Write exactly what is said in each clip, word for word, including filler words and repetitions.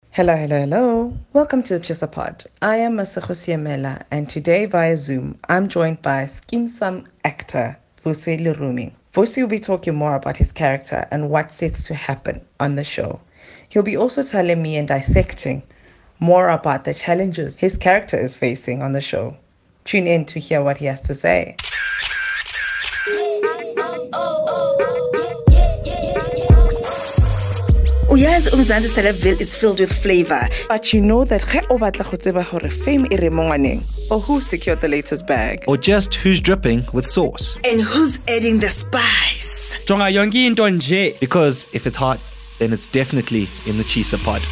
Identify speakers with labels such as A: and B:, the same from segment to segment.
A: Hello, hello, hello. Welcome to the Chisapod. I am Masego Siamela, and today via Zoom, I'm joined by Skeem Sam actor Vusi Lirumi. Vusi will be talking more about his character and what's set to happen on the show. He'll be also telling me and dissecting more about the challenges his character is facing on the show. Tune in to hear what he has to say.
B: Uyazi uMzansi Celebville is filled with flavor.
A: But you know that ge o batla go tseba gore fame e re mo ngwaneng, or who secured the latest bag,
C: or just who's dripping with sauce.
B: And who's adding the spice.
C: Jonga yonke into nje. Because if it's hot, then it's definitely in the Chisa pod.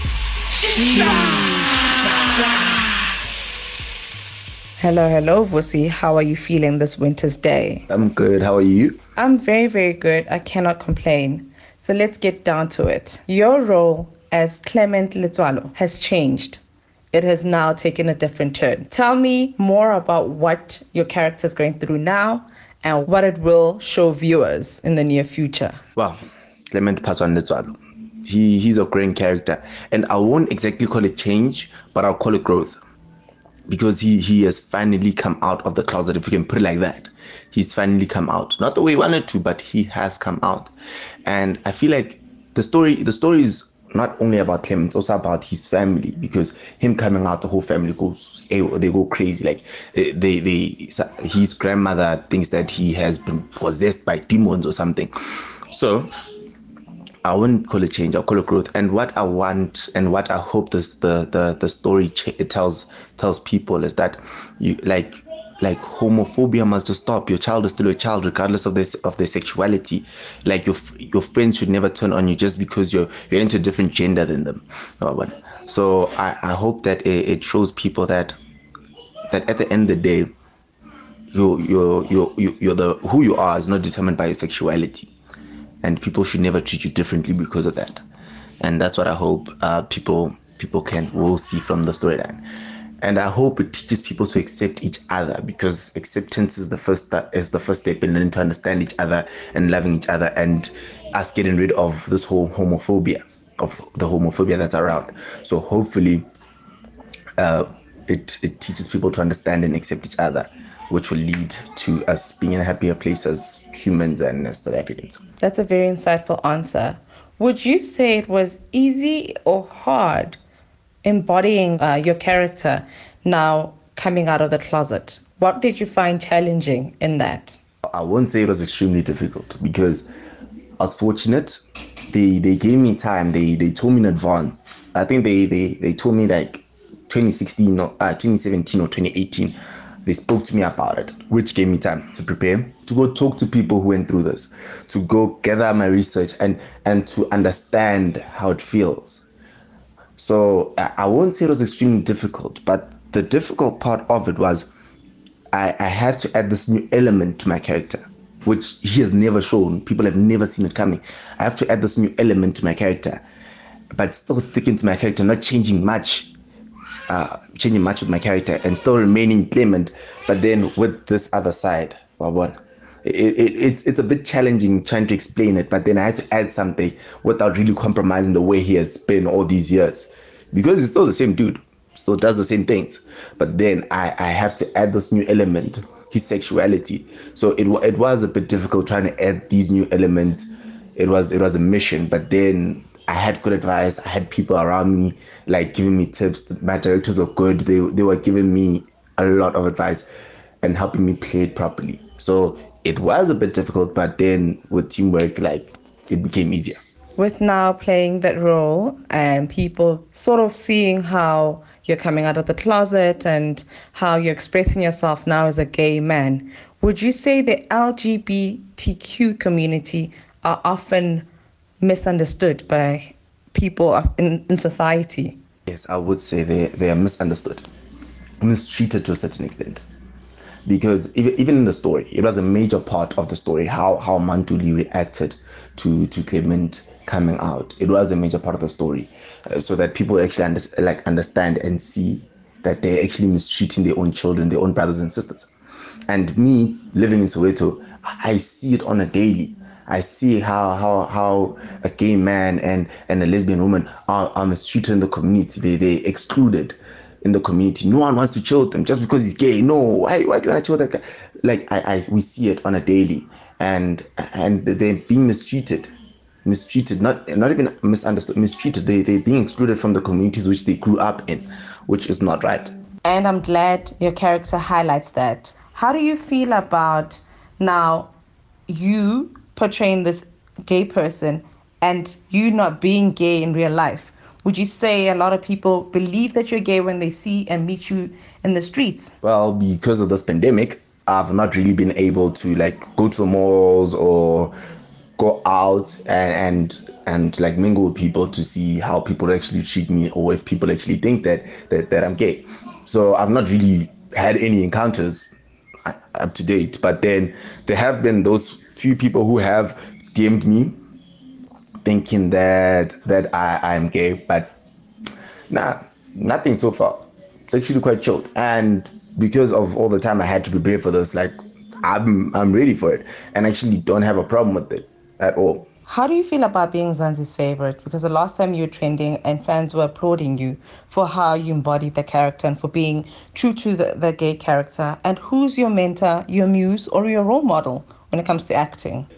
A: Hello, hello, Vusi. How are you feeling this winter's day?
D: I'm good. How are you?
A: I'm very, very good. I cannot complain. So let's get down to it. Your role as Clement Letswalo has changed. It has now taken a different turn. Tell me more about what your character is going through now and what it will show viewers in the near future.
D: Well, Clement Paswan Letswalo, he, he's a great character. And I won't exactly call it change, but I'll call it growth. Because he, he has finally come out of the closet, if you can put it like that. He's finally come out. Not the way he wanted to, but he has come out. And I feel like the story the story is not only about Clement, it's also about his family. Because him coming out, the whole family goes, they go crazy. Like, they, they, they his grandmother thinks that he has been possessed by demons or something. So I wouldn't call it change, I'll call it growth. And what I want and what I hope this the the, the story ch- it tells tells people is that you like like homophobia must just stop. Your child is still a child, regardless of this of their sexuality. Like your your friends should never turn on you just because you're you're into a different gender than them. So I, I hope that it, it shows people that that at the end of the day, you you you you you're the who you are is not determined by your sexuality. And people should never treat you differently because of that. And that's what I hope uh, people people can will see from the storyline. And I hope it teaches people to accept each other, because acceptance is the first step, is the first step in learning to understand each other and loving each other, and us getting rid of this whole homophobia, of the homophobia that's around. So hopefully, uh, it it teaches people to understand and accept each other, which will lead to us being in a happier place as humans and as South Africans.
A: That's a very insightful answer. Would you say it was easy or hard embodying uh, your character now coming out of the closet? What did you find challenging in that?
D: I won't say it was extremely difficult, because I was fortunate. They they gave me time. They they told me in advance. I think they they, they told me like twenty sixteen or uh, twenty seventeen or twenty eighteen. They spoke to me about it, which gave me time to prepare, to go talk to people who went through this, to go gather my research and, and to understand how it feels. So I won't say it was extremely difficult, but the difficult part of it was I, I had to add this new element to my character, which he has never shown. People have never seen it coming. I have to add this new element to my character, but still sticking to my character, not changing much. Uh, changing much with my character and still remaining Clement, but then with this other side. It, it, it's it's a bit challenging trying to explain it, but then I had to add something without really compromising the way he has been all these years, because he's still the same dude, still does the same things, but then I, I have to add this new element, his sexuality. So it it was a bit difficult trying to add these new elements. It was it was a mission, but then I had good advice. I had people around me, like, giving me tips. My directors were good. They they were giving me a lot of advice and helping me play it properly. So it was a bit difficult, but then with teamwork, like, it became easier.
A: With now playing that role and people sort of seeing how you're coming out of the closet and how you're expressing yourself now as a gay man, would you say the L G B T Q community are often misunderstood by people in, in society?
D: Yes, I would say they, they are misunderstood, mistreated to a certain extent. Because even, even in the story, it was a major part of the story, how, how Mantuli reacted to, to Clement coming out. It was a major part of the story, uh, so that people actually under, like understand and see that they're actually mistreating their own children, their own brothers and sisters. And me, living in Soweto, I see it on a daily. I see how how how a gay man and, and a lesbian woman are, are mistreated in the community. They they excluded in the community. No one wants to chill with them just because he's gay. No, why why do you want to chill with that guy? Like I, I we see it on a daily, and and they're being mistreated. mistreated, not not even misunderstood, mistreated. They, they're being excluded from the communities which they grew up in, which is not right.
A: And I'm glad your character highlights that. How do you feel about now you portraying this gay person and you not being gay in real life? Would you say a lot of people believe that you're gay when they see and meet you in the streets?
D: Well, because of this pandemic, I've not really been able to like go to the malls or go out and, and and like mingle with people to see how people actually treat me, or if people actually think that that, that I'm gay. So I've not really had any encounters up to date, but then there have been those few people who have D M'd me thinking that that I, I'm gay, but nah, nothing so far. It's actually quite chilled. And because of all the time I had to prepare for this, like I'm I'm ready for it and actually don't have a problem with it at all.
A: How do you feel about being Mzansi's favorite? Because the last time you were trending and fans were applauding you for how you embodied the character and for being true to the, the gay character. And who's your mentor, your muse, or your role model when it comes to acting?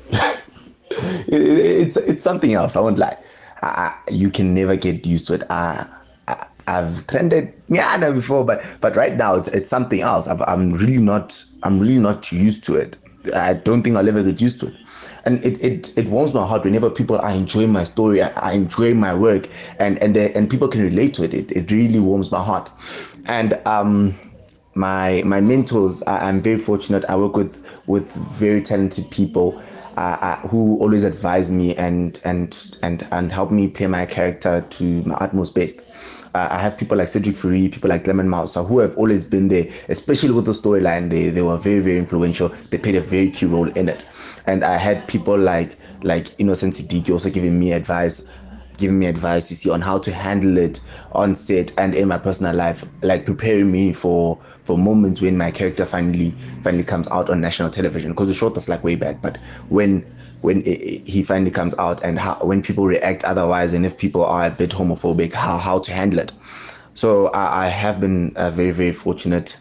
D: it, it's it's something else. I won't lie. I, you can never get used to it. I, I, I've trended yeah before, but but right now it's it's something else. I've, I'm really not I'm really not used to it. I don't think I'll ever get used to it. And it, it, it warms my heart whenever people are enjoying my story, I, I enjoy my work, and and they, and people can relate to it. It it really warms my heart. And um, my my mentors, I, I'm very fortunate. I work with with very talented people uh, uh, who always advise me and and and and help me play my character to my utmost best. Uh, I have people like Cedric Fury, people like Clement Mausa, who have always been there, especially with the storyline. They they were very, very influential. They played a very key role in it. And I had people like like Innocent Siddiqui also giving me advice, giving me advice, you see, on how to handle it on set and in my personal life, like preparing me for for moments when my character finally finally comes out on national television. Because the short was like way back, but when when it, he finally comes out and how, when people react otherwise, and if people are a bit homophobic, how how to handle it. So I, I have been uh, very, very fortunate.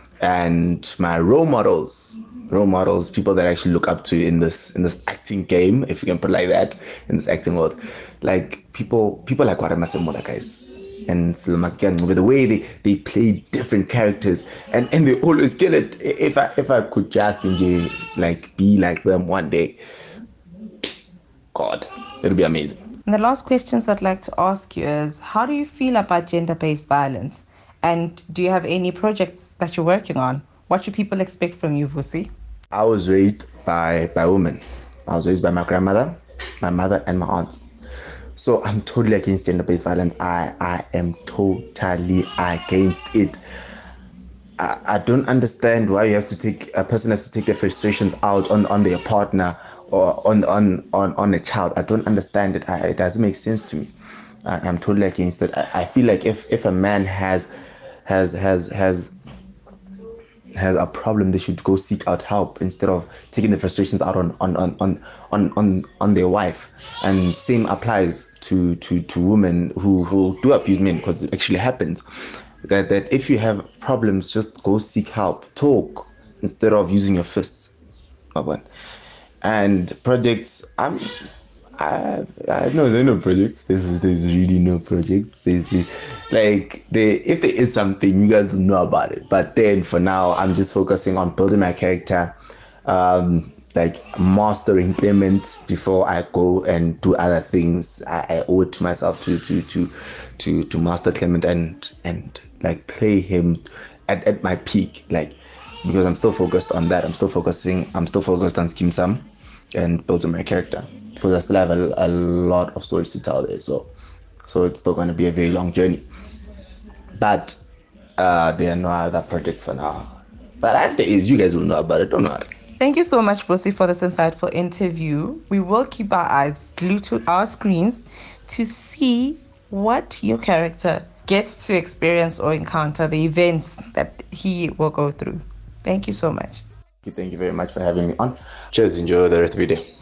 D: And my role models, role models, people that I actually look up to in this in this acting game, if you can put it like that, in this acting world, like people people like Warama Semola, guys, and Slomakian, with the way they, they play different characters, and, and they always kill it. If I if I could just enjoy, like be like them one day, God, it'll be amazing.
A: And the last questions I'd like to ask you is, how do you feel about gender-based violence? And do you have any projects that you're working on? What should people expect from you, Vusi?
D: I was raised by, by women. I was raised by my grandmother, my mother, and my aunt. So I'm totally against gender-based violence. I, I am totally against it. I, I don't understand why you have to take, a person has to take their frustrations out on, on their partner or on, on, on, on a child. I don't understand it. I, it doesn't make sense to me. I, I'm totally against it. I, I feel like if, if a man has has has has has a problem, they should go seek out help instead of taking the frustrations out on on on on on, on, on their wife. And same applies to to to women who who do abuse men, because it actually happens. That that if you have problems, just go seek help, talk instead of using your fists. And projects, I'm I I know there are no projects. There's there's really no projects. There's, there's like they if there is something, you guys will know about it. But then for now, I'm just focusing on building my character, um, like mastering Clement before I go and do other things. I, I owe it to myself to to to to to master Clement and and like play him at, at my peak. Like because I'm still focused on that. I'm still focusing. I'm still focused on Skeem Sam and building my character, because I still have a, a lot of stories to tell there. So, so it's still going to be a very long journey. But uh, there are no other projects for now. But if there is, you guys will know about it. Don't worry.
A: Thank you so much, Vusi, for this insightful interview. We will keep our eyes glued to our screens to see what your character gets to experience or encounter, the events that he will go through. Thank you so much.
D: Thank you very much for having me on. Cheers. Enjoy the rest of your day.